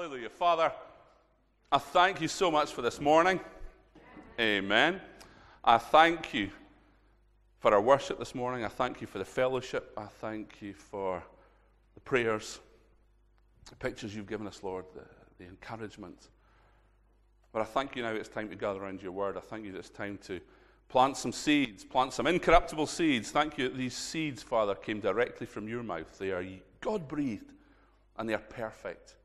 Hallelujah. Father, I thank you so much for this morning. Amen. I thank you for our worship this morning. I thank you for the fellowship. I thank you for the prayers, the pictures you've given us, Lord, the encouragement. But I thank you now it's time to gather around your word. I thank you that it's time to plant some seeds, plant some incorruptible seeds. Thank you that these seeds, Father, came directly from your mouth. They are God-breathed and they are perfect.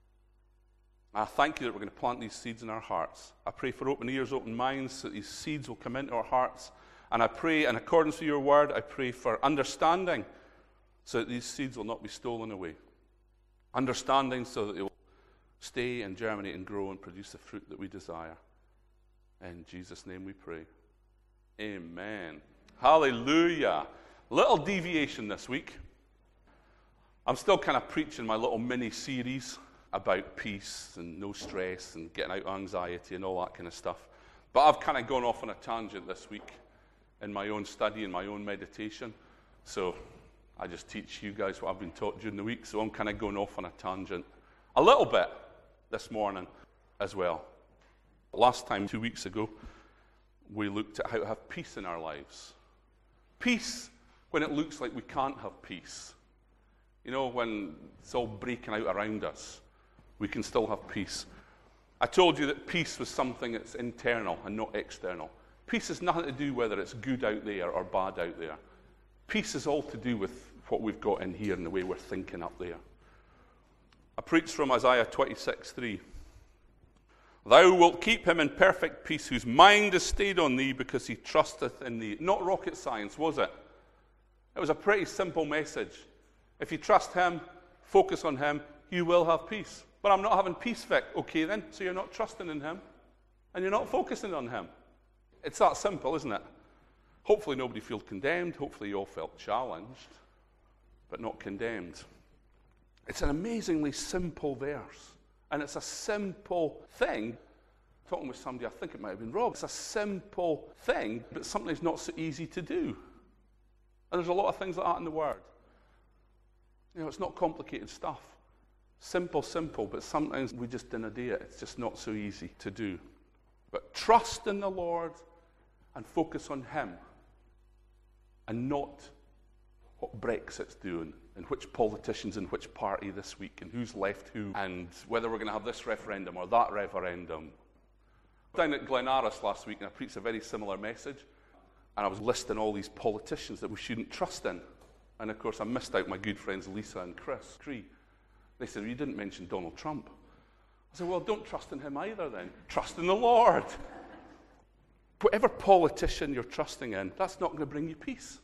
I thank you that we're going to plant these seeds in our hearts. I pray for open ears, open minds, so that these seeds will come into our hearts. And I pray, in accordance with your word, I pray for understanding, so that these seeds will not be stolen away. Understanding so that they will stay and germinate and grow and produce the fruit that we desire. In Jesus' name we pray. Amen. Hallelujah. Little deviation this week. I'm still kind of preaching my little mini-series about peace and no stress and getting out of anxiety and all that kind of stuff. But I've kind of gone off on a tangent this week in my own study and my own meditation. So I just teach you guys what I've been taught during the week. So I'm kind of going off on a tangent a little bit this morning as well. Last time, 2 weeks ago, we looked at how to have peace in our lives. Peace when it looks like we can't have peace. You know, when it's all breaking out around us, we can still have peace. I told you that peace was something that's internal and not external. Peace has nothing to do whether it's good out there or bad out there. Peace is all to do with what we've got in here and the way we're thinking up there. I preached from Isaiah 26:3. Thou wilt keep him in perfect peace, whose mind is stayed on thee, because he trusteth in thee. Not rocket science, was it? It was a pretty simple message. If you trust him, focus on him, you will have peace. But I'm not having peace, Vic. Okay then, so you're not trusting in him, and you're not focusing on him. It's that simple, isn't it? Hopefully nobody feels condemned. Hopefully you all felt challenged, but not condemned. It's an amazingly simple verse. And it's a simple thing. Talking with somebody, I think it might have been Rob. It's a simple thing, but something that's not so easy to do. And there's a lot of things like that in the Word. You know, it's not complicated stuff. Simple, but sometimes we just didn't do it. It's just not so easy to do. But trust in the Lord and focus on him and not what Brexit's doing and which politicians and which party this week and who's left who and whether we're going to have this referendum or that referendum. Down at Glenaris last week and I preached a very similar message and I was listing all these politicians that we shouldn't trust in. And of course I missed out my good friends Lisa and Chris Cree. They said, well, you didn't mention Donald Trump. I said, well, don't trust in him either then. Trust in the Lord. Whatever politician you're trusting in, that's not going to bring you peace.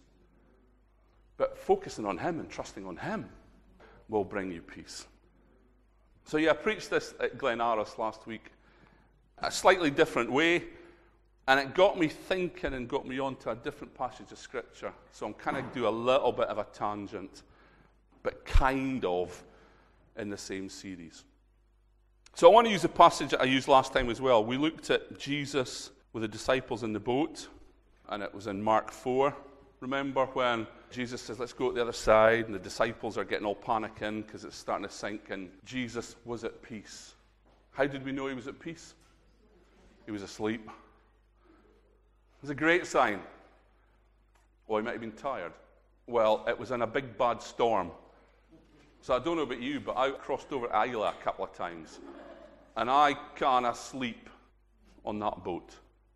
But focusing on him and trusting on him will bring you peace. So yeah, I preached this at Glenaris last week, a slightly different way, and it got me thinking and got me onto a different passage of Scripture. So I'm kind of do a little bit of a tangent, but kind of in the same series. So I want to use a passage that I used last time as well. We looked at Jesus with the disciples in the boat, and it was in Mark 4. Remember when Jesus says, let's go to the other side, and the disciples are getting all panicking because it's starting to sink, and Jesus was at peace. How did we know he was at peace? He was asleep. It was a great sign. Well, he might have been tired. Well, it was in a big bad storm. So I don't know about you, but I crossed over Isla a couple of times, and I can't sleep on that boat.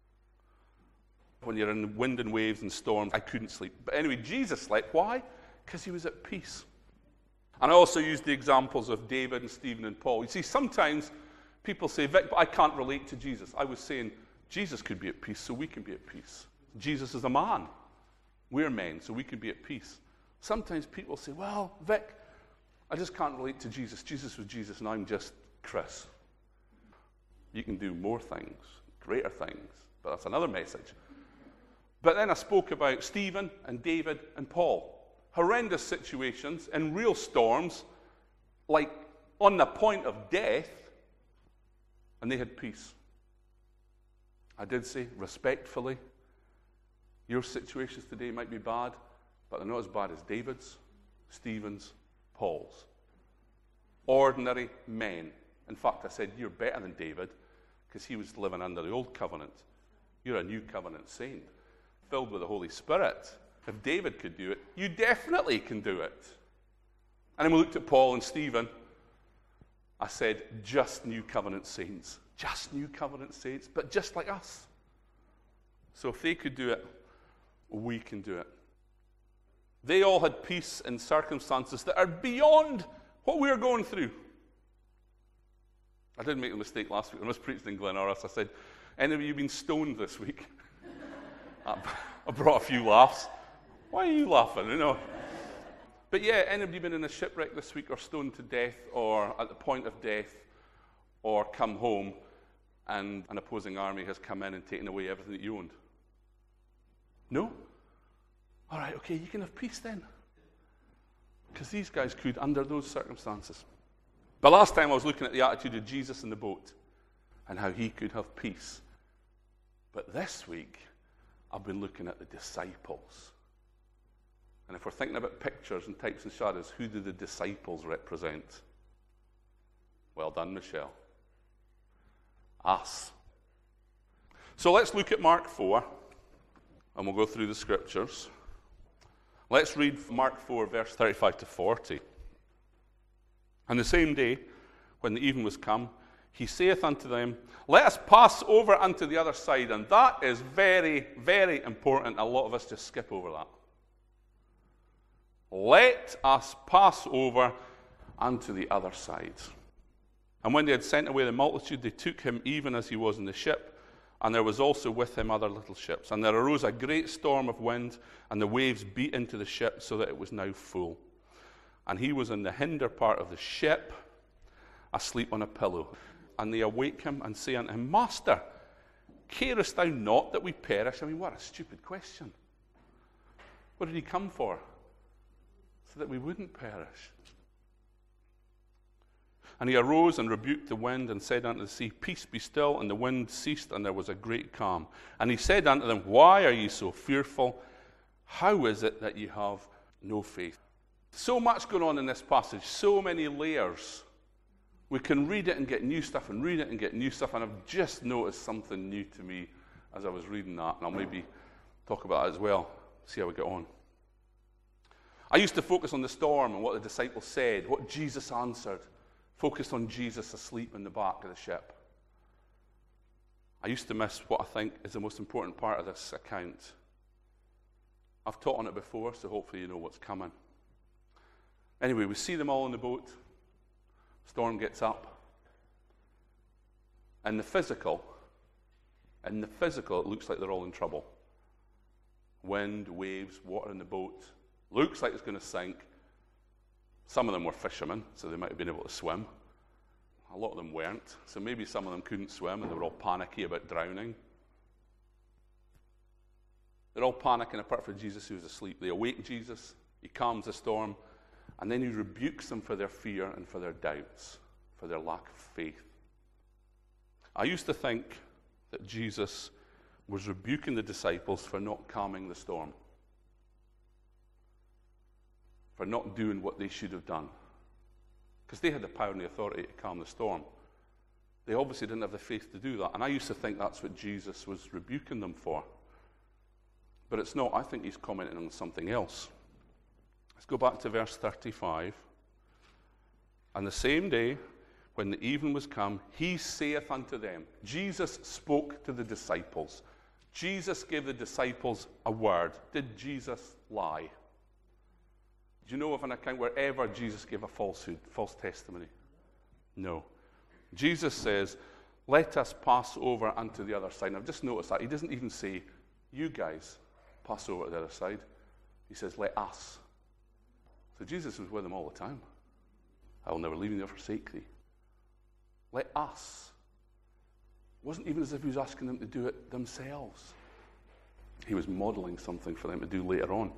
When you're in wind and waves and storms, I couldn't sleep. But anyway, Jesus slept. Why? Because he was at peace. And I also used the examples of David and Stephen and Paul. You see, sometimes people say, Vic, but I can't relate to Jesus. I was saying, Jesus could be at peace, so we can be at peace. Jesus is a man. We're men, so we can be at peace. Sometimes people say, well, Vic, I just can't relate to Jesus. Jesus was Jesus, and I'm just Chris. You can do more things, greater things, but that's another message. But then I spoke about Stephen and David and Paul. Horrendous situations in real storms, like on the point of death, and they had peace. I did say, respectfully, your situations today might be bad, but they're not as bad as David's, Stephen's, Paul's. Ordinary men In fact, I said, you're better than David, because he was living under the old covenant. You're a new covenant saint, filled with the Holy Spirit. If David could do it, you definitely can do it. And then we looked at Paul and Stephen. I said, just new covenant saints. Just new covenant saints, but just like us. So if they could do it, we can do it. They all had peace in circumstances that are beyond what we're going through. I did make a mistake last week when I was preaching in Glenorrah. I said, any of you been stoned this week? I brought a few laughs. Why are you laughing? You know. But yeah, any of you been in a shipwreck this week, or stoned to death, or at the point of death, or come home and an opposing army has come in and taken away everything that you owned? No? All right, okay, you can have peace then. Because these guys could under those circumstances. But last time I was looking at the attitude of Jesus in the boat and how he could have peace. But this week, I've been looking at the disciples. And if we're thinking about pictures and types and shadows, who do the disciples represent? Well done, Michelle. Us. So let's look at Mark 4, and we'll go through the scriptures. Let's read Mark 4, verse 35 to 40. And the same day, when the even was come, he saith unto them, let us pass over unto the other side. And that is very, very important. A lot of us just skip over that. Let us pass over unto the other side. And when they had sent away the multitude, they took him even as he was in the ship, and there was also with him other little ships. And there arose a great storm of wind, and the waves beat into the ship, so that it was now full. And he was in the hinder part of the ship, asleep on a pillow. And they awake him and say unto him, Master, carest thou not that we perish? I mean, what a stupid question. What did he come for? So that we wouldn't perish. And he arose and rebuked the wind and said unto the sea, Peace, be still. And the wind ceased, and there was a great calm. And he said unto them, Why are ye so fearful? How is it that ye have no faith? So much going on in this passage, so many layers. We can read it and get new stuff, and read it and get new stuff. And I've just noticed something new to me as I was reading that. And I'll maybe talk about that as well, see how we get on. I used to focus on the storm and what the disciples said, what Jesus answered. Focused on Jesus asleep in the back of the ship. I used to miss what I think is the most important part of this account. I've taught on it before, so hopefully you know what's coming. Anyway, we see them all in the boat. Storm gets up. In the physical, it looks like they're all in trouble. Wind, waves, water in the boat. Looks like it's going to sink. Some of them were fishermen, so they might have been able to swim. A lot of them weren't, so maybe some of them couldn't swim and they were all panicky about drowning. They're all panicking apart from Jesus who was asleep. They awake Jesus, he calms the storm, and then he rebukes them for their fear and for their doubts, for their lack of faith. I used to think that Jesus was rebuking the disciples for not calming the storm, for not doing what they should have done. Because they had the power and the authority to calm the storm. They obviously didn't have the faith to do that. And I used to think that's what Jesus was rebuking them for. But it's not. I think he's commenting on something else. Let's go back to verse 35. And the same day, when the even was come, he saith unto them. Jesus spoke to the disciples. Jesus gave the disciples a word. Did Jesus lie? Do you know of an account where ever Jesus gave a false testimony? No. Jesus says, let us pass over unto the other side. And I've just noticed that. He doesn't even say, you guys pass over to the other side. He says, let us. So Jesus was with them all the time. I will never leave thee nor forsake thee. Let us. It wasn't even as if he was asking them to do it themselves. He was modeling something for them to do later on.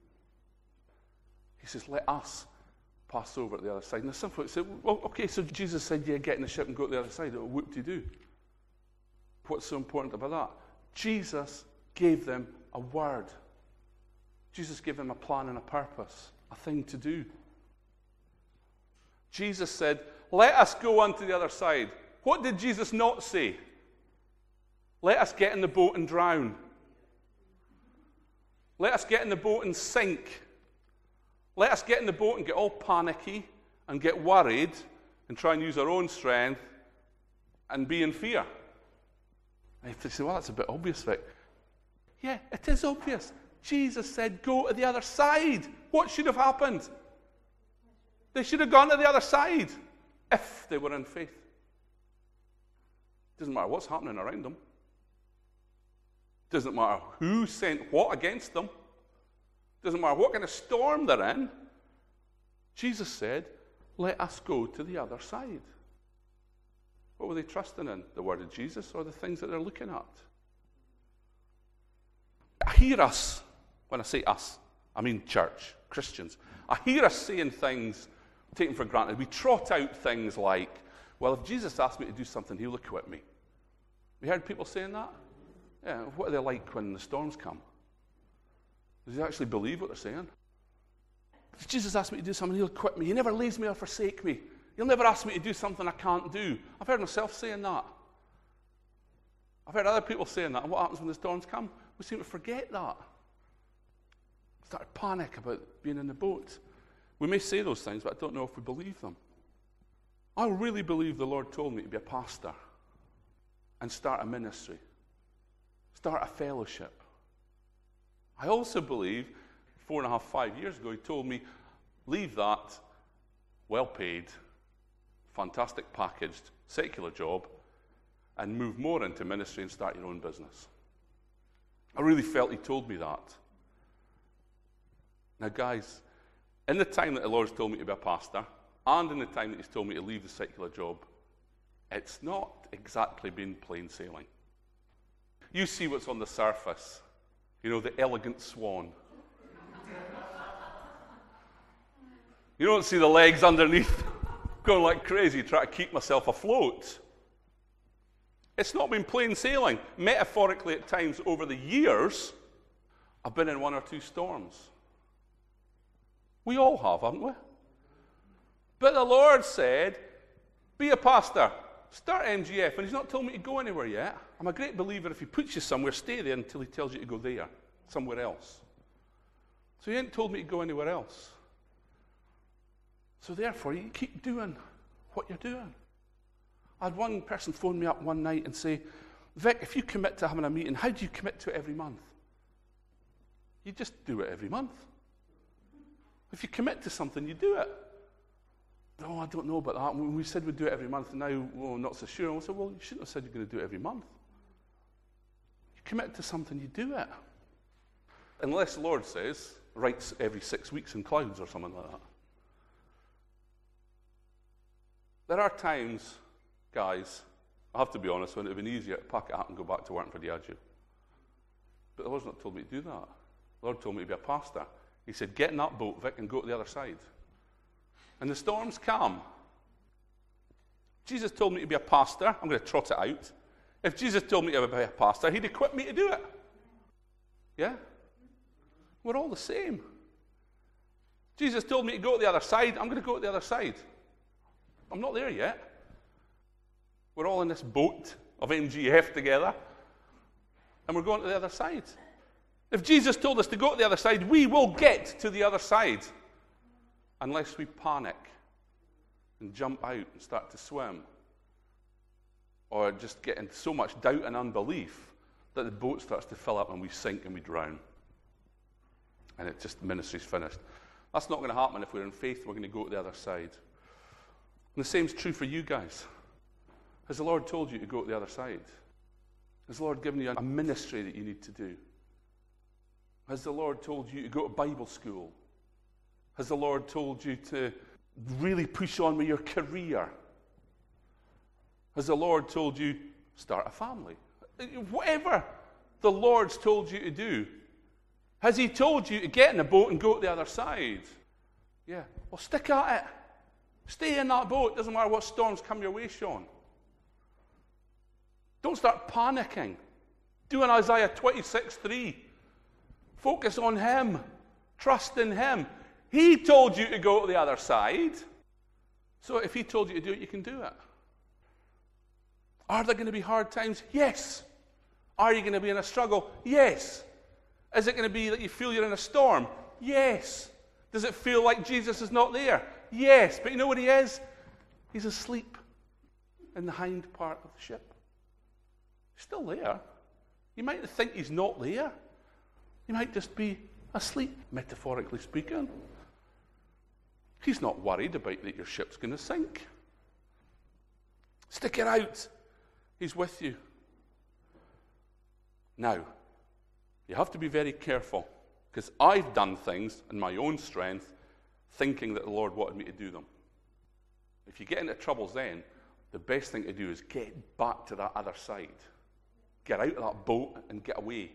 He says, let us pass over to the other side. And some folks say, well, okay, so Jesus said, yeah, get in the ship and go to the other side. What do you do? What's so important about that? Jesus gave them a word. Jesus gave them a plan and a purpose, a thing to do. Jesus said, let us go onto the other side. What did Jesus not say? Let us get in the boat and drown. Let us get in the boat and sink. Let us get in the boat and get all panicky and get worried and try and use our own strength and be in fear. And you say, well, that's a bit obvious, Vic. Yeah, it is obvious. Jesus said, go to the other side. What should have happened? They should have gone to the other side if they were in faith. Doesn't matter what's happening around them. Doesn't matter who sent what against them. Doesn't matter what kind of storm they're in. Jesus said, let us go to the other side. What were they trusting in? The word of Jesus or the things that they're looking at? I hear us, when I say us, I mean church, Christians. I hear us saying things taken for granted. We trot out things like, well, if Jesus asked me to do something, he'll equip me. Have you heard people saying that? Yeah, what are they like when the storms come? Do they actually believe what they're saying? If Jesus asked me to do something, he'll equip me. He never leaves me or forsake me. He'll never ask me to do something I can't do. I've heard myself saying that. I've heard other people saying that. And what happens when the storms come? We seem to forget that. Start to panic about being in the boat. We may say those things, but I don't know if we believe them. I really believe the Lord told me to be a pastor and start a ministry, start a fellowship. I also believe 4.5, 5 years ago, he told me, leave that well-paid, fantastic packaged, secular job and move more into ministry and start your own business. I really felt he told me that. Now, guys, in the time that the Lord's told me to be a pastor, and in the time that he's told me to leave the secular job, it's not exactly been plain sailing. You see what's on the surface. You know, the elegant swan. You don't see the legs underneath going like crazy trying to keep myself afloat. It's not been plain sailing. Metaphorically, at times over the years, I've been in 1 or 2 storms. We all have, haven't we? But the Lord said, be a pastor. Start MGF. And he's not told me to go anywhere yet. I'm a great believer if he puts you somewhere, stay there until he tells you to go there, somewhere else. So he ain't told me to go anywhere else. So therefore, you keep doing what you're doing. I had one person phone me up one night and say, Vic, if you commit to having a meeting, how do you commit to it every month? You just do it every month. If you commit to something, you do it. Oh, I don't know about that. When we said we'd do it every month, and now, well, not so sure. I said, well, you shouldn't have said you're going to do it every month. You commit to something, you do it. Unless the Lord says, writes every 6 weeks in clouds or something like that. There are times, guys, I have to be honest, when it would have been easier to pack it up and go back to working for Diageo. But the Lord's not told me to do that. The Lord told me to be a pastor. He said, get in that boat, Vic, and go to the other side. And the storms come. Jesus told me to be a pastor. I'm going to trot it out. If Jesus told me to be a pastor, he'd equip me to do it. Yeah? We're all the same. Jesus told me to go to the other side. I'm going to go to the other side. I'm not there yet. We're all in this boat of MGF together. And we're going to the other side. If Jesus told us to go to the other side, we will get to the other side. Unless we panic and jump out and start to swim. Or just get into so much doubt and unbelief that the boat starts to fill up and we sink and we drown. And it just, the ministry's finished. That's not going to happen if we're in faith and we're going to go to the other side. And the same is true for you guys. Has the Lord told you to go to the other side? Has the Lord given you a ministry that you need to do? Has the Lord told you to go to Bible school? Has the Lord told you to really push on with your career? Has the Lord told you start a family? Whatever the Lord's told you to do, has he told you to get in a boat and go to the other side? Yeah. Well, stick at it. Stay in that boat. Doesn't matter what storms come your way, Sean. Don't start panicking. Do an Isaiah 26:3. Focus on him. Trust in him. He told you to go to the other side. So if he told you to do it, you can do it. Are there going to be hard times? Yes. Are you going to be in a struggle? Yes. Is it going to be that you feel you're in a storm? Yes. Does it feel like Jesus is not there? Yes. But you know what he is? He's asleep in the hind part of the ship. He's still there. You might think he's not there. He might just be asleep, metaphorically speaking. He's not worried about that your ship's going to sink. Stick it out. He's with you. Now, you have to be very careful, because I've done things in my own strength thinking that the Lord wanted me to do them. If you get into troubles then, the best thing to do is get back to that other side. Get out of that boat and get away.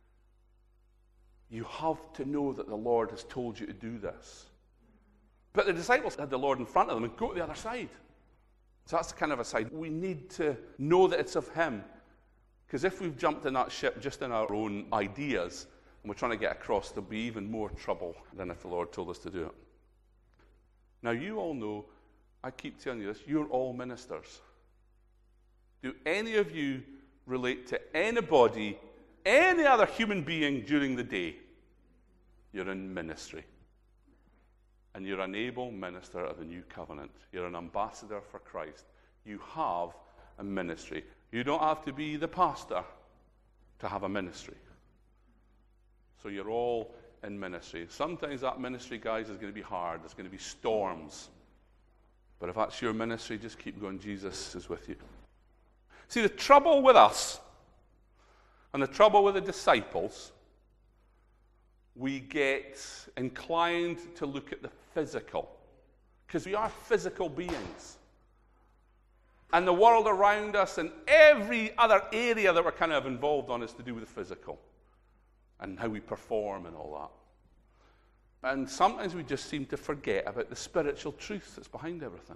You have to know that the Lord has told you to do this. But the disciples had the Lord in front of them and go to the other side. So that's the kind of a side. We need to know that it's of him. Because if we've jumped in that ship just in our own ideas and we're trying to get across, there'll be even more trouble than if the Lord told us to do it. Now, you all know, I keep telling you this, you're all ministers. Do any of you relate to anybody, any other human being during the day? You're in ministry. And you're an able minister of the new covenant. You're an ambassador for Christ. You have a ministry. You don't have to be the pastor to have a ministry. So you're all in ministry. Sometimes that ministry, guys, is going to be hard. There's going to be storms. But if that's your ministry, just keep going. Jesus is with you. See, the trouble with us and the trouble with the disciples, we get inclined to look at the physical, because we are physical beings. And the world around us and every other area that we're kind of involved on is to do with the physical and how we perform and all that. And sometimes we just seem to forget about the spiritual truth that's behind everything.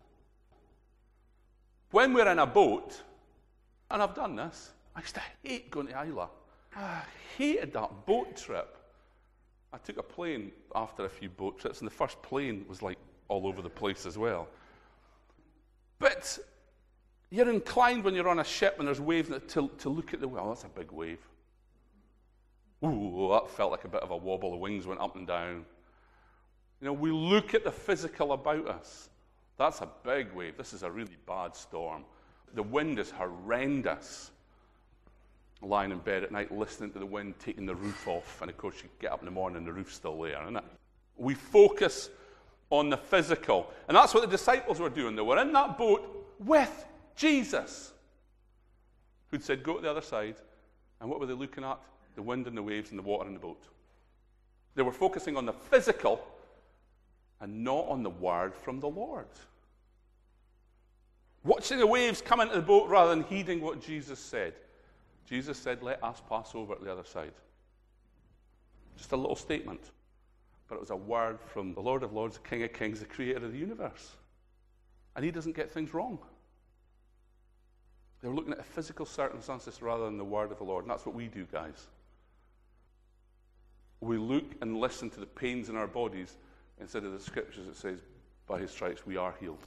When we're in a boat, and I've done this, I used to hate going to Isla. I hated that boat trip. I took a plane after a few boat trips, and the first plane was like all over the place as well. But you're inclined when you're on a ship and there's waves to look at the wave. Oh, that's a big wave. Ooh, that felt like a bit of a wobble. The wings went up and down. You know, we look at the physical about us. That's a big wave. This is a really bad storm. The wind is horrendous. Lying in bed at night, listening to the wind, taking the roof off. And of course, you get up in the morning and the roof's still there, isn't it? We focus on the physical. And that's what the disciples were doing. They were in that boat with Jesus, who'd said, go to the other side. And what were they looking at? The wind and the waves and the water in the boat. They were focusing on the physical and not on the word from the Lord. Watching the waves come into the boat rather than heeding what Jesus said. Jesus said, let us pass over to the other side. Just a little statement. But it was a word from the Lord of Lords, the King of Kings, the creator of the universe. And he doesn't get things wrong. They were looking at the physical circumstances rather than the word of the Lord. And that's what we do, guys. We look and listen to the pains in our bodies instead of the scriptures that says, by his stripes we are healed.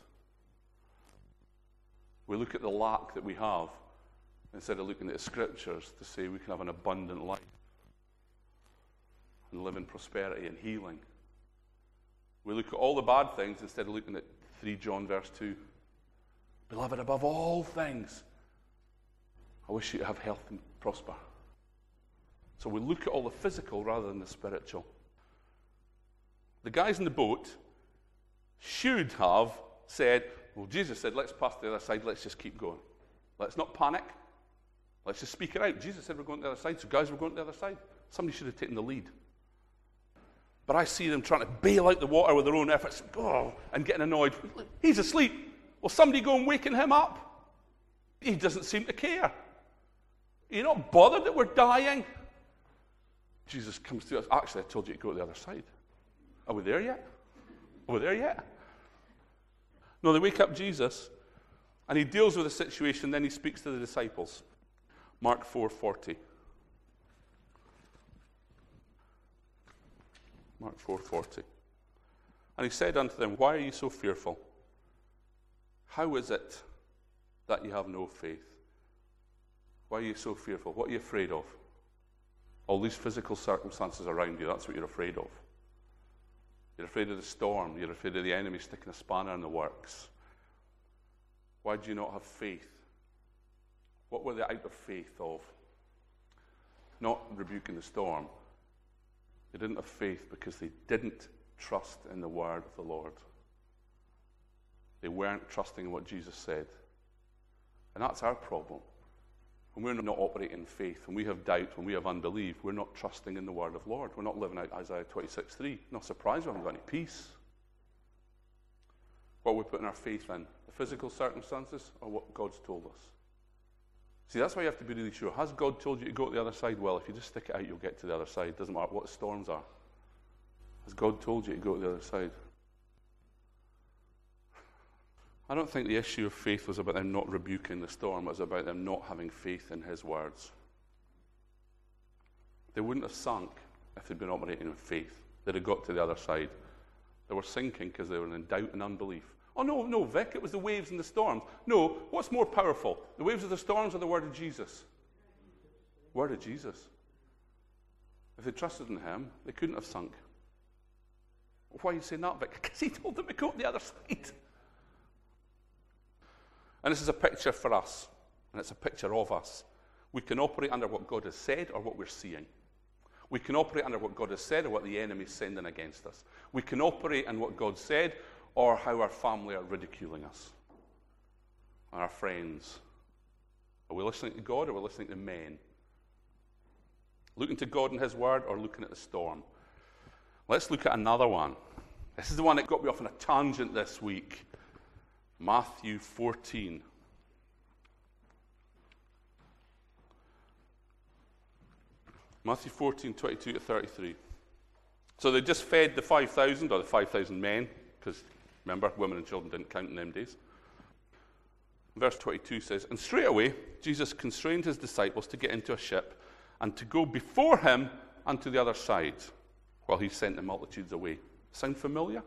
We look at the lack that we have instead of looking at the scriptures to say we can have an abundant life and live in prosperity and healing. We look at all the bad things instead of looking at 3 John verse 2. Beloved, above all things, I wish you to have health and prosper. So we look at all the physical rather than the spiritual. The guys in the boat should have said, well, Jesus said, let's pass to the other side, let's just keep going. Let's not panic. Let's just speak it out. Jesus said we're going to the other side, so guys, we're going to the other side. Somebody should have taken the lead. But I see them trying to bail out the water with their own efforts, and getting annoyed. He's asleep. Well, somebody go and waken him up. He doesn't seem to care. You're not bothered that we're dying. Jesus comes to us. Actually, I told you to go to the other side. Are we there yet? Are we there yet? No, they wake up Jesus, and he deals with the situation, then he speaks to the disciples. Mark 4:40. Mark 4:40. And he said unto them, why are you so fearful? How is it that you have no faith? Why are you so fearful? What are you afraid of? All these physical circumstances around you, that's what you're afraid of. You're afraid of the storm. You're afraid of the enemy sticking a spanner in the works. Why do you not have faith? What were they out of faith of? Not rebuking the storm. They didn't have faith because they didn't trust in the word of the Lord. They weren't trusting in what Jesus said. And that's our problem. When we're not operating in faith, when we have doubt, when we have unbelief, we're not trusting in the word of the Lord. We're not living out Isaiah 26:3. Not surprised we haven't got any peace. What are we putting our faith in? The physical circumstances or what God's told us? See, that's why you have to be really sure. Has God told you to go to the other side? Well, if you just stick it out, you'll get to the other side. Doesn't matter what the storms are. Has God told you to go to the other side? I don't think the issue of faith was about them not rebuking the storm. It was about them not having faith in his words. They wouldn't have sunk if they'd been operating in faith. They'd have got to the other side. They were sinking because they were in doubt and unbelief. Oh, no, Vic, it was the waves and the storms. No, what's more powerful? The waves of the storms or the word of Jesus? Word of Jesus. If they trusted in him, they couldn't have sunk. Why are you saying that, Vic? Because he told them to go to the other side. And this is a picture for us, and it's a picture of us. We can operate under what God has said or what we're seeing. We can operate under what God has said or what the enemy is sending against us. We can operate in what God said or how our family are ridiculing us. And our friends. Are we listening to God or are we listening to men? Looking to God and his word or looking at the storm? Let's look at another one. This is the one that got me off on a tangent this week. Matthew 14. Matthew 14, 22 to 33. So they just fed the 5,000, or the 5,000 men, because remember, women and children didn't count in them days. Verse 22 says, "And straight away Jesus constrained his disciples to get into a ship and to go before him unto the other side, while he sent the multitudes away." Sound familiar?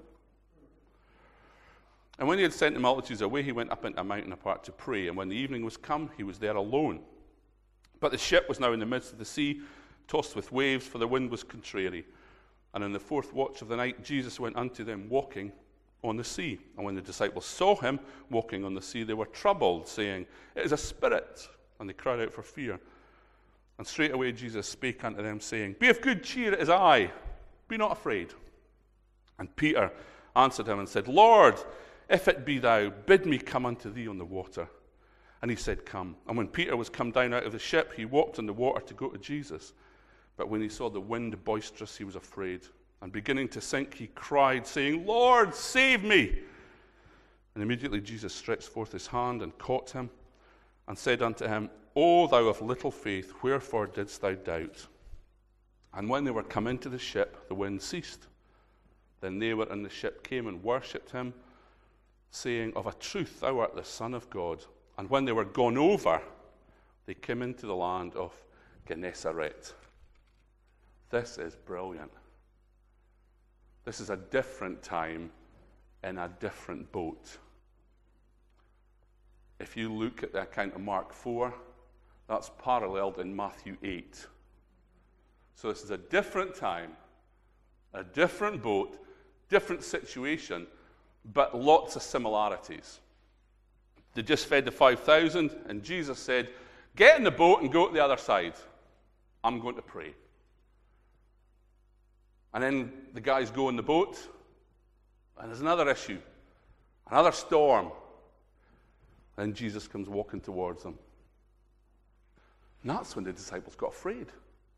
"And when he had sent the multitudes away, he went up into a mountain apart to pray. And when the evening was come, he was there alone. But the ship was now in the midst of the sea, tossed with waves, for the wind was contrary. And in the fourth watch of the night, Jesus went unto them walking on the sea. And when the disciples saw him walking on the sea, they were troubled, saying, It is a spirit. And they cried out for fear. And straightway Jesus spake unto them, saying, Be of good cheer, it is I. Be not afraid. And Peter answered him and said, Lord, if it be thou, bid me come unto thee on the water. And he said, Come. And when Peter was come down out of the ship, he walked on the water to go to Jesus. But when he saw the wind boisterous, he was afraid. And beginning to sink, he cried, saying, Lord, save me. And immediately Jesus stretched forth his hand and caught him, and said unto him, O thou of little faith, wherefore didst thou doubt? And when they were come into the ship, the wind ceased. Then they were in the ship came and worshipped him, saying, Of a truth thou art the Son of God. And when they were gone over, they came into the land of Gennesaret. This is brilliant. This is a different time in a different boat. If you look at the account of Mark 4, that's paralleled in Matthew 8. So this is a different time, a different boat, different situation, but lots of similarities. They just fed the 5,000, and Jesus said, Get in the boat and go to the other side. I'm going to pray. And then the guys go in the boat, and there's another issue, another storm. And Jesus comes walking towards them. And that's when the disciples got afraid.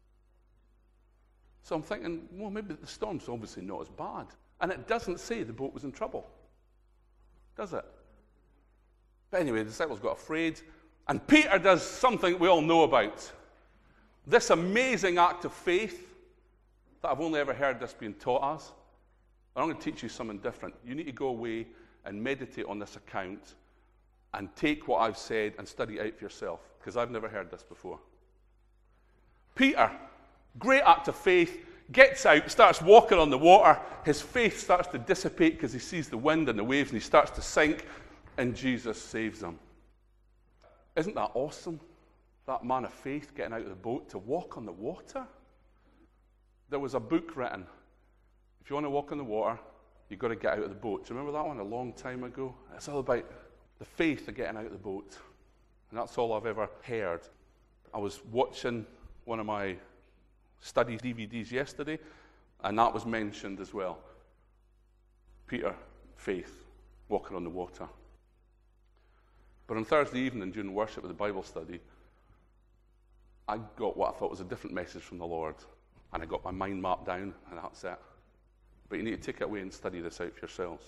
So I'm thinking, well, maybe the storm's obviously not as bad. And it doesn't say the boat was in trouble, does it? But anyway, the disciples got afraid, and Peter does something we all know about. This amazing act of faith that I've only ever heard this being taught us. But I'm going to teach you something different. You need to go away and meditate on this account and take what I've said and study it out for yourself, because I've never heard this before. Peter, great act of faith, gets out, starts walking on the water. His faith starts to dissipate because he sees the wind and the waves, and he starts to sink. and Jesus saves him. Isn't that awesome? That man of faith getting out of the boat to walk on the water. There was a book written. If you want to walk on the water, you've got to get out of the boat. Do you remember that one a long time ago? It's all about the faith of getting out of the boat. And that's all I've ever heard. I was watching one of my study DVDs yesterday, and that was mentioned as well. Peter, faith, walking on the water. But on Thursday evening during worship at the Bible study, I got what I thought was a different message from the Lord. And I got my mind mapped down, and that's it. But you need to take it away and study this out for yourselves.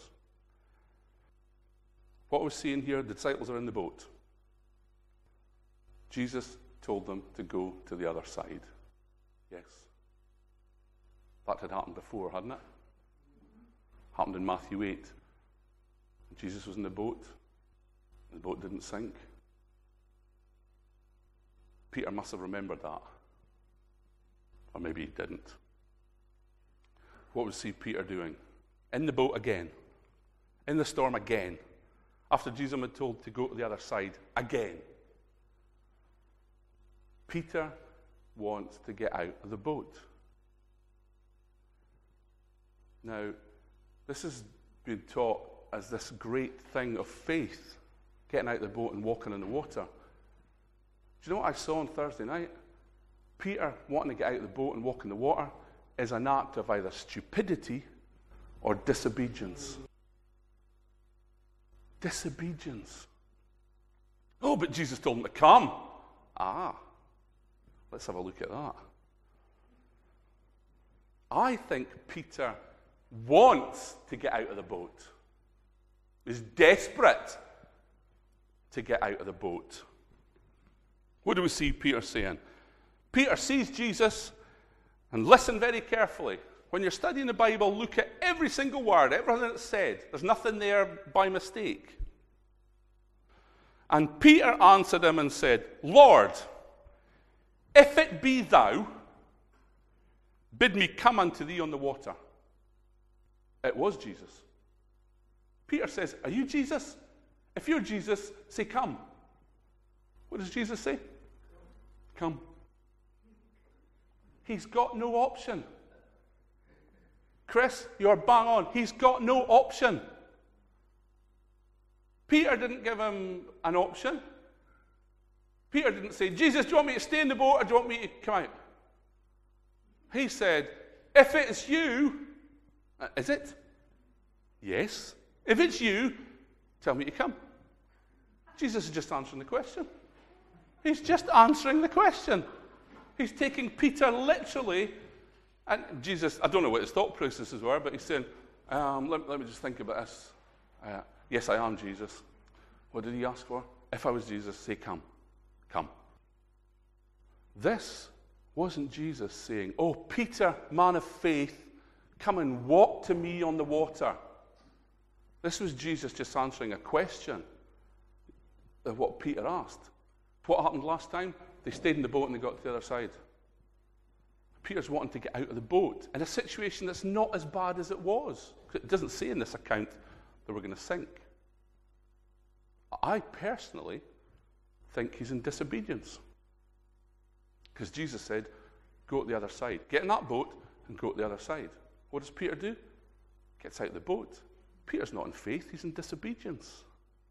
What we're seeing here, the disciples are in the boat. Jesus told them to go to the other side. Yes. That had happened before, hadn't it? Happened in Matthew 8. Jesus was in the boat. The boat didn't sink. Peter must have remembered that. Or maybe he didn't. What we see Peter doing? In the boat again. In the storm again. After Jesus had told to go to the other side again. Peter wants to get out of the boat. Now, this has been taught as this great thing of faith, getting out of the boat and walking in the water. Do you know what I saw on Thursday night? Peter wanting to get out of the boat and walk in the water is an act of either stupidity or disobedience. Disobedience. Oh, but Jesus told him to come. Let's have a look at that. I think Peter wants to get out of the boat. He's desperate to get out of the boat. What do we see Peter saying? Peter sees Jesus, and listen very carefully. When you're studying the Bible, look at every single word, everything that's said. There's nothing there by mistake. And Peter answered him and said, Lord, if it be thou, bid me come unto thee on the water. It was Jesus. Peter says, are you Jesus? If you're Jesus, say come. What does Jesus say? Come. He's got no option. Chris, you're bang on. He's got no option. Peter didn't give him an option. Peter didn't say, Jesus, do you want me to stay in the boat or do you want me to come out? He said, if it's you, is it? Yes. If it's you, tell me to come. Jesus is just answering the question. He's just answering the question. He's taking Peter literally, and Jesus, I don't know what his thought processes were, but he's saying, let me just think about this. Yes, I am Jesus. What did he ask for? If I was Jesus, say come. Come. This wasn't Jesus saying, oh, Peter, man of faith, come and walk to me on the water. This was Jesus just answering a question of what Peter asked. What happened last time? They stayed in the boat and they got to the other side. Peter's wanting to get out of the boat in a situation that's not as bad as it was. It doesn't say in this account that we're going to sink. I personally think he's in disobedience. Because Jesus said, go to the other side. Get in that boat and go to the other side. What does Peter do? Gets out of the boat. Peter's not in faith, he's in disobedience.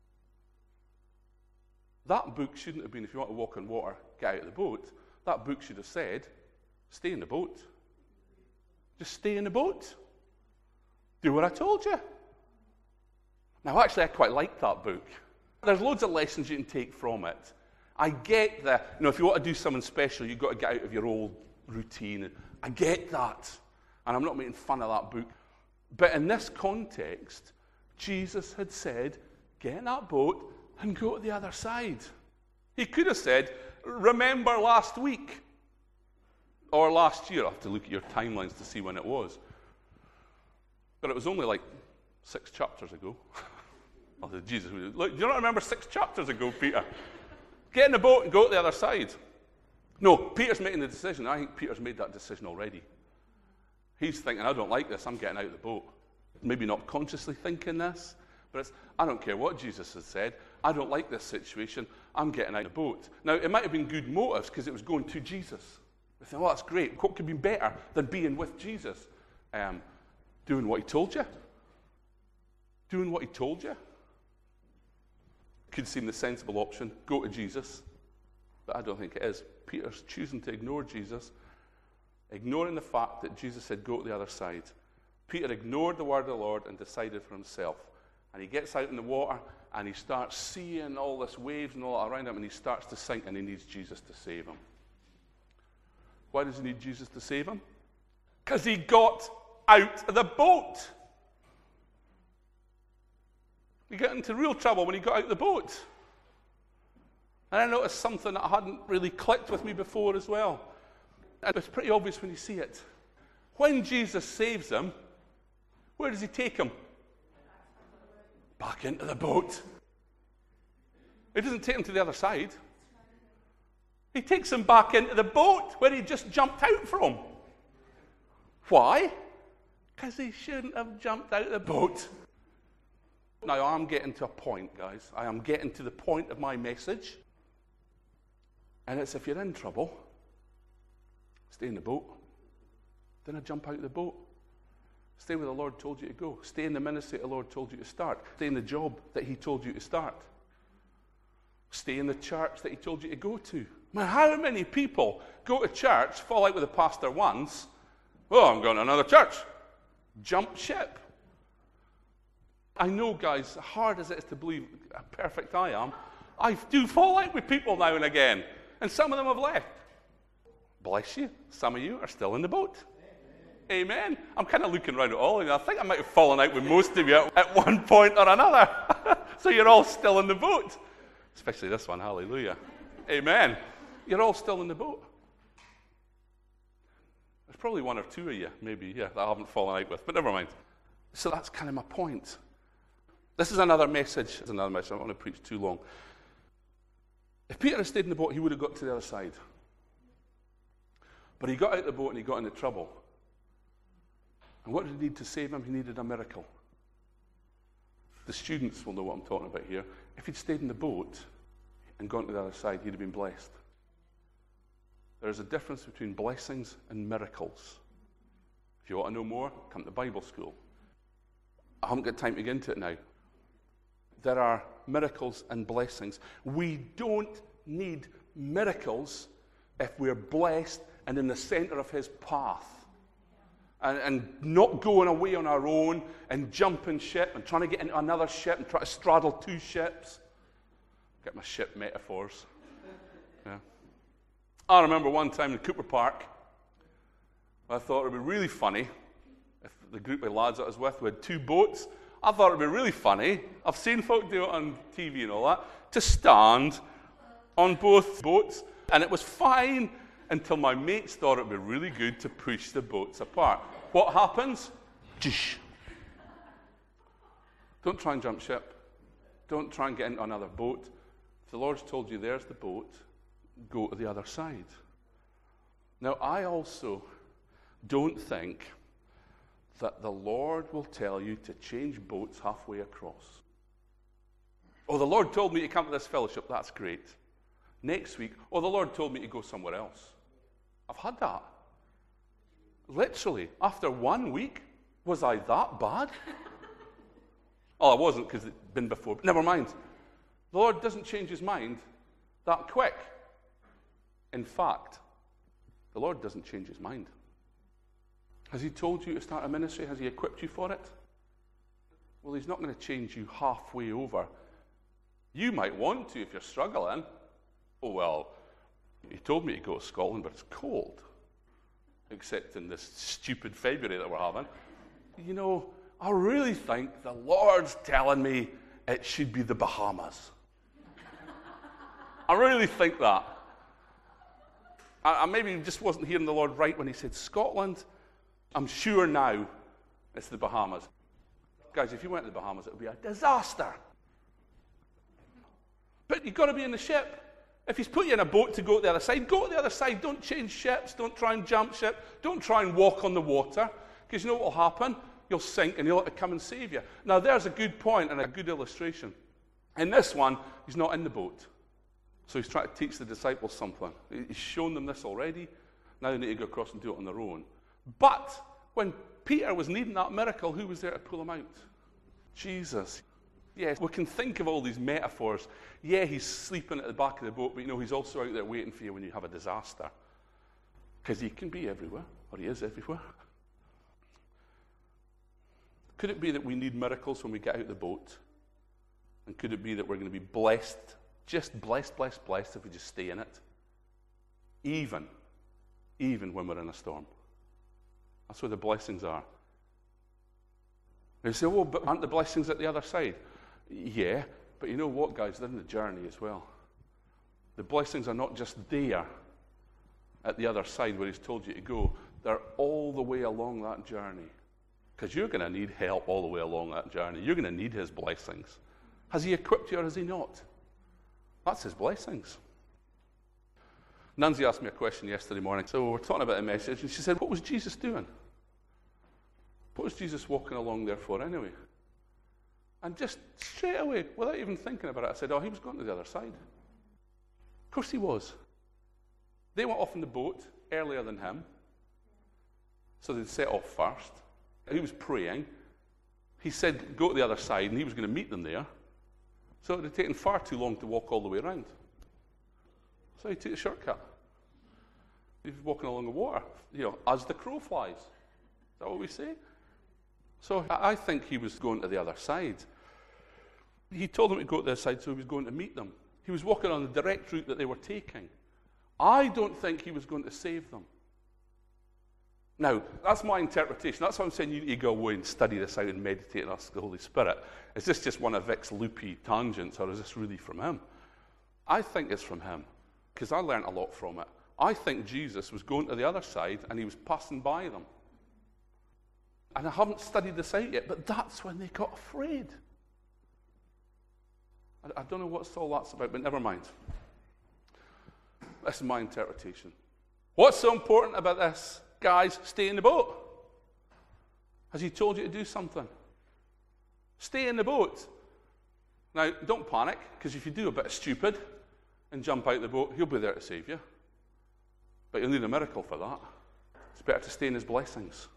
That book shouldn't have been, if you want to walk on water, get out of the boat. That book should have said, stay in the boat. Just stay in the boat. Do what I told you. Now, actually, I quite like that book. There's loads of lessons you can take from it. I get that, if you want to do something special, you've got to get out of your old routine. I get that. And I'm not making fun of that book. But in this context, Jesus had said, get in that boat and go to the other side. He could have said, remember last week or last year. I have to look at your timelines to see when it was. But it was only like 6 chapters ago. Jesus, look, do you not remember 6 chapters ago, Peter? Get in the boat and go to the other side. No, Peter's making the decision. I think Peter's made that decision already. He's thinking, I don't like this, I'm getting out of the boat. Maybe not consciously thinking this, But it's, I don't care what Jesus has said. I don't like this situation. I'm getting out of the boat. Now, it might have been good motives because it was going to Jesus. They think, well, that's great. What could be better than being with Jesus? Doing what he told you. Doing what he told you. Could seem the sensible option. Go to Jesus. But I don't think it is. Peter's choosing to ignore Jesus, ignoring the fact that Jesus said, go to the other side. Peter ignored the word of the Lord and decided for himself. And he gets out in the water and he starts seeing all this waves and all that around him, and he starts to sink, and he needs Jesus to save him. Why does he need Jesus to save him? Because he got out of the boat. He got into real trouble when he got out of the boat. And I noticed something that hadn't really clicked with me before as well. And it's pretty obvious when you see it. When Jesus saves him, where does he take him? Back into the boat. He doesn't take him to the other side. He takes him back into the boat where he just jumped out from. Why? Because he shouldn't have jumped out of the boat. Now, I'm getting to a point, guys. I am getting to the point of my message. And it's, if you're in trouble, stay in the boat. Don't jump out of the boat. Stay where the Lord told you to go. Stay in the ministry the Lord told you to start. Stay in the job that he told you to start. Stay in the church that he told you to go to. Man, how many people go to church, fall out with the pastor once, oh, I'm going to another church. Jump ship. I know, guys, hard as it is to believe how perfect I am, I do fall out with people now and again. And some of them have left. Bless you. Some of you are still in the boat. Amen. I'm kind of looking around at all of you. I think I might have fallen out with most of you at one point or another. So you're all still in the boat. Especially this one. Hallelujah. Amen. You're all still in the boat. There's probably one or two of you, maybe, that I haven't fallen out with. But never mind. So that's kind of my point. This is another message. I don't want to preach too long. If Peter had stayed in the boat, he would have got to the other side. But he got out of the boat and he got into trouble. And what did he need to save him? He needed a miracle. The students will know what I'm talking about here. If he'd stayed in the boat and gone to the other side, he'd have been blessed. There's a difference between blessings and miracles. If you want to know more, come to Bible school. I haven't got time to get into it now. There are miracles and blessings. We don't need miracles if we're blessed and in the center of his path. And not going away on our own and jumping ship and trying to get into another ship and try to straddle two ships. Get my ship metaphors. Yeah. I remember one time in Cooper Park, I thought it would be really funny if the group of lads I was with, we had two boats. I thought it would be really funny. I've seen folk do it on TV and all that, to stand on both boats. And it was fine until my mates thought it would be really good to push the boats apart. What happens? Don't try and jump ship. Don't try and get into another boat. If the Lord's told you there's the boat, go to the other side. Now, I also don't think that the Lord will tell you to change boats halfway across. Oh, the Lord told me to come to this fellowship. That's great. Next week, the Lord told me to go somewhere else. I've had that. Literally, after 1 week, was I that bad? I wasn't, because it'd been before. But never mind. The Lord doesn't change his mind that quick. In fact, the Lord doesn't change his mind. Has he told you to start a ministry? Has he equipped you for it? Well, he's not going to change you halfway over. You might want to if you're struggling. Oh, well, he told me to go to Scotland, but it's cold. Except in this stupid February that we're having. You know, I really think the Lord's telling me it should be the Bahamas. I really think that. I maybe just wasn't hearing the Lord right when he said Scotland. I'm sure now it's the Bahamas. Guys, if you went to the Bahamas, it would be a disaster. But you've got to be in the ship. If he's put you in a boat to go to the other side, go to the other side. Don't change ships. Don't try and jump ship. Don't try and walk on the water. Because you know what will happen? you'll sink and he'll come and save you. Now, there's a good point and a good illustration. In this one, he's not in the boat. So he's trying to teach the disciples something. He's shown them this already. Now they need to go across and do it on their own. But when Peter was needing that miracle, who was there to pull him out? Jesus. Yes, we can think of all these metaphors. Yeah, he's sleeping at the back of the boat, but he's also out there waiting for you when you have a disaster. Because he can be everywhere, or he is everywhere. Could it be that we need miracles when we get out of the boat? And could it be that we're going to be blessed, just blessed if we just stay in it? Even when we're in a storm. That's where the blessings are. You say, oh, but aren't the blessings at the other side? Yeah, but you know what, guys? They're in the journey as well. The blessings are not just there at the other side where he's told you to go. They're all the way along that journey. Because you're going to need help all the way along that journey. You're going to need his blessings. Has he equipped you or has he not? That's his blessings. Nancy asked me a question yesterday morning. So we're talking about a message, and she said, what was Jesus doing? What was Jesus walking along there for anyway? And just straight away, without even thinking about it, I said, oh, he was going to the other side. Of course he was. They went off in the boat earlier than him. So they'd set off first. He was praying. He said, go to the other side, and he was going to meet them there. So it would have taken far too long to walk all the way around. So he took a shortcut. He was walking along the water, as the crow flies. Is that what we say? So I think he was going to the other side. He told them to go to the other side, so he was going to meet them. He was walking on the direct route that they were taking. I don't think he was going to save them. Now, that's my interpretation. That's why I'm saying you need to go away and study this out and meditate and ask the Holy Spirit. Is this just one of Vic's loopy tangents, or is this really from him? I think it's from him, because I learned a lot from it. I think Jesus was going to the other side, and he was passing by them. And I haven't studied this out yet, but that's when they got afraid. I don't know what all that's about, but never mind. This is my interpretation. What's so important about this? Guys, stay in the boat. Has he told you to do something? Stay in the boat. Now, don't panic, because if you do a bit of stupid and jump out the boat, he'll be there to save you. But you'll need a miracle for that. It's better to stay in his blessings.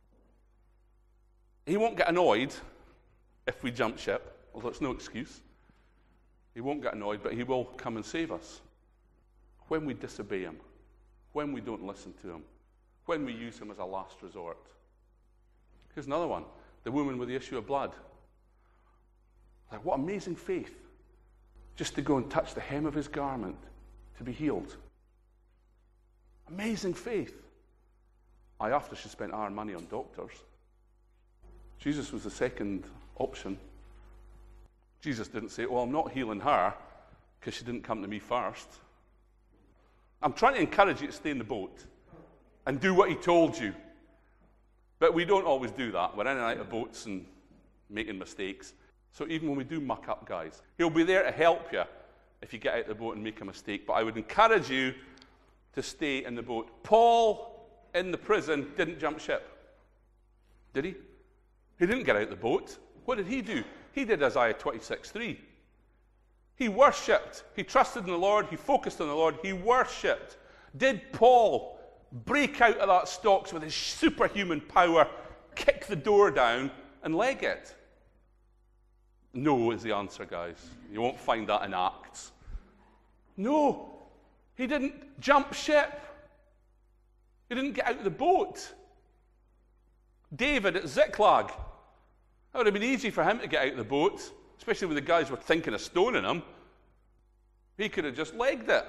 He won't get annoyed if we jump ship, although it's no excuse. He won't get annoyed, but he will come and save us when we disobey him, when we don't listen to him, when we use him as a last resort. Here's another one. The woman with the issue of blood. Like, what amazing faith. Just to go and touch the hem of his garment to be healed. Amazing faith. After she spent our money on doctors. Jesus was the second option. Jesus didn't say, well, I'm not healing her because she didn't come to me first. I'm trying to encourage you to stay in the boat and do what he told you. But we don't always do that. We're in and out of boats and making mistakes. So even when we do muck up, guys, he'll be there to help you if you get out of the boat and make a mistake. But I would encourage you to stay in the boat. Paul, in the prison, didn't jump ship. Did he? He didn't get out of the boat. What did he do? He did Isaiah 26:3. He worshipped. He trusted in the Lord. He focused on the Lord. He worshipped. Did Paul break out of that stocks with his superhuman power, kick the door down, and leg it? No is the answer, guys. You won't find that in Acts. No. He didn't jump ship. He didn't get out of the boat. David at Ziklag. That would have been easy for him to get out of the boat, especially when the guys were thinking of stoning him. He could have just legged it.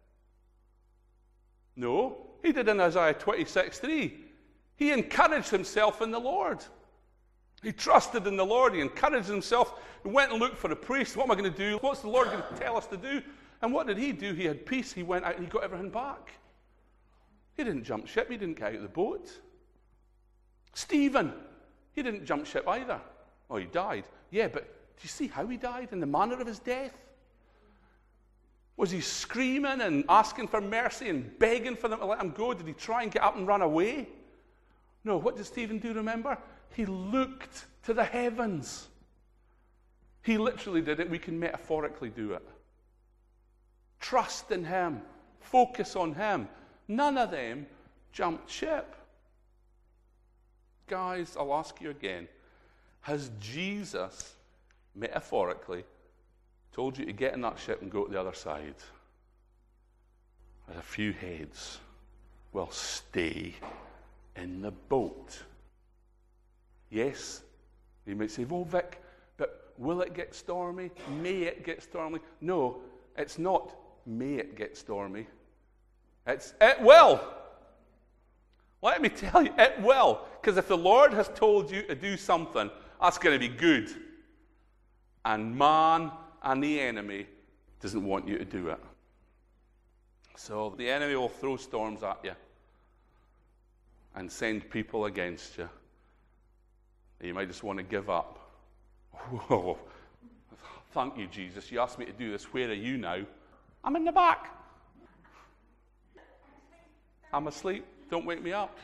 No, he did in Isaiah 26:3. He encouraged himself in the Lord. He trusted in the Lord. He encouraged himself. He went and looked for a priest. What am I going to do? What's the Lord going to tell us to do? And what did he do? He had peace. He went out and he got everything back. He didn't jump ship. He didn't get out of the boat. Stephen, he didn't jump ship either. Oh, he died. Yeah, but do you see how he died and the manner of his death? Was he screaming and asking for mercy and begging for them to let him go? Did he try and get up and run away? No, what did Stephen do, remember? he looked to the heavens. He literally did it. We can metaphorically do it. Trust in him. Focus on him. None of them jumped ship. Guys, I'll ask you again. Has Jesus, metaphorically, told you to get in that ship and go to the other side? There's a few heads. Well, stay in the boat. Yes, you might say, well, Vic, but will it get stormy? May it get stormy? No, it's not may it get stormy. It will. Let me tell you, it will. Because if the Lord has told you to do something, that's going to be good. And man and the enemy doesn't want you to do it. So the enemy will throw storms at you and send people against you. You might just want to give up. Whoa. Thank you, Jesus. You asked me to do this. Where are you now? I'm in the back. I'm asleep. Don't wake me up.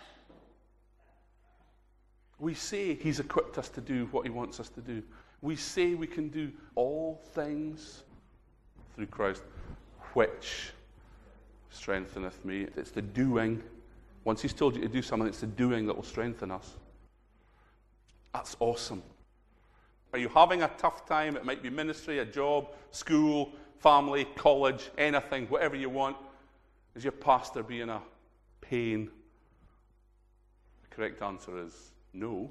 We say he's equipped us to do what he wants us to do. We say we can do all things through Christ, which strengtheneth me. It's the doing. Once he's told you to do something, it's the doing that will strengthen us. That's awesome. Are you having a tough time? It might be ministry, a job, school, family, college, anything, whatever you want. Is your pastor being a pain? The correct answer is no.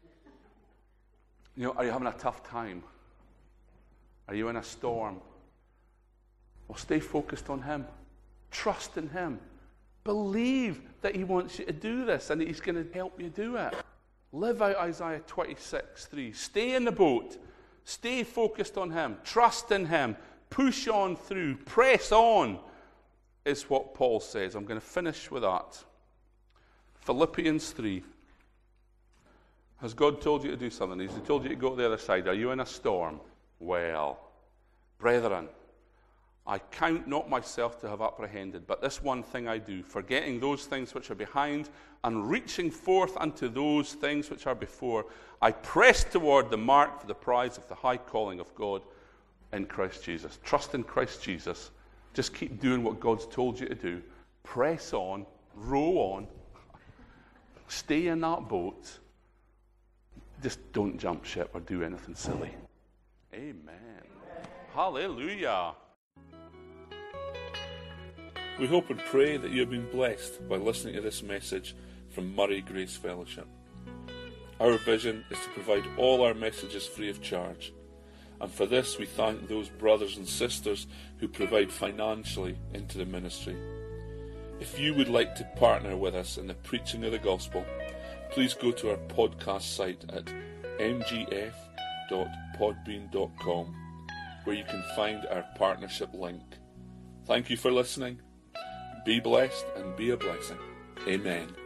Are you having a tough time? Are you in a storm? Well, stay focused on him. Trust in him. Believe that he wants you to do this and that he's going to help you do it. Live out Isaiah 26:3. Stay in the boat. Stay focused on him. Trust in him. Push on through. Press on is what Paul says. I'm going to finish with that. Philippians 3. Has God told you to do something? Has he told you to go to the other side? Are you in a storm? Well, brethren, I count not myself to have apprehended, but this one thing I do, forgetting those things which are behind and reaching forth unto those things which are before, I press toward the mark for the prize of the high calling of God in Christ Jesus. Trust in Christ Jesus. Just keep doing what God's told you to do. Press on, row on, stay in that boat. Just don't jump ship or do anything silly. Amen. Hallelujah. We hope and pray that you have been blessed by listening to this message from Murray Grace Fellowship. Our vision is to provide all our messages free of charge, and for this we thank those brothers and sisters who provide financially into the ministry. If you would like to partner with us in the preaching of the gospel, please go to our podcast site at mgf.podbean.com, where you can find our partnership link. Thank you for listening. Be blessed and be a blessing. Amen.